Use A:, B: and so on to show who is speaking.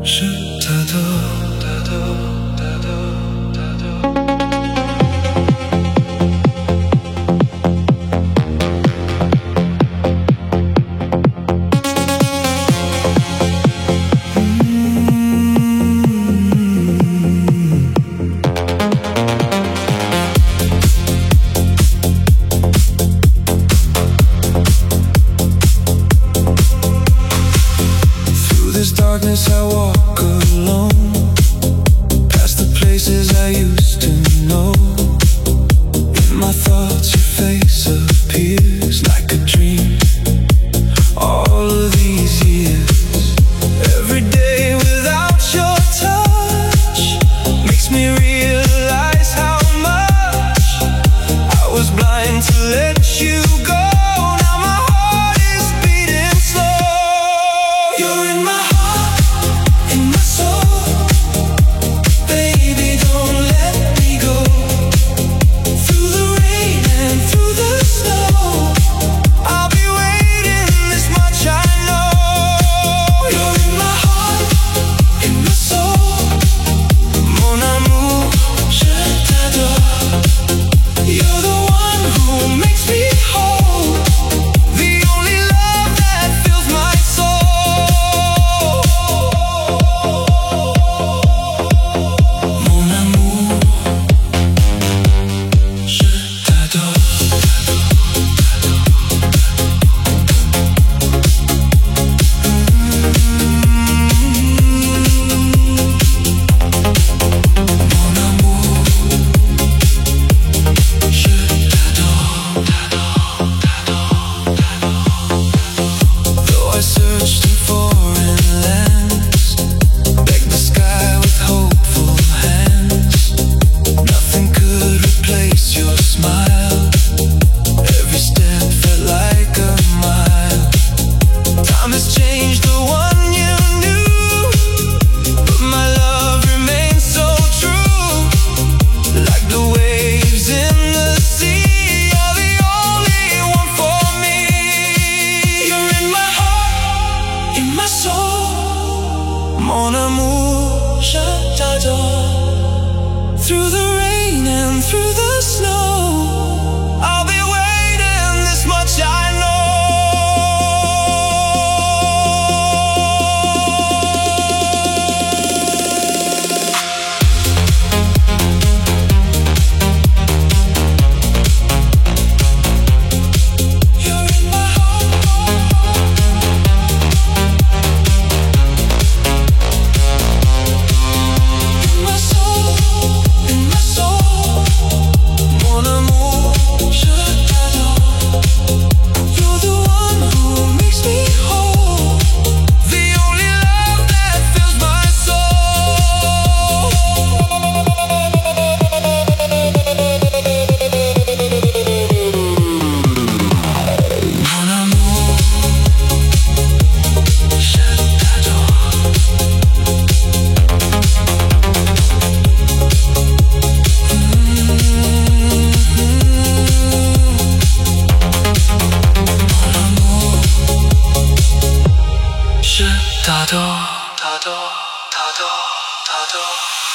A: je t'adore, t'adore, t'adore, t'adore. This darkness I walk alone, past the places I used to know. In my thoughts your face appears like a dream. All of these years, every day without your touch makes me realize how much I was blind to let you go. Mon amour, je t'adore. Through the rain and through the snow, I'll be waiting, this much I know. T'adore, t'adore, t'adore, t'adore.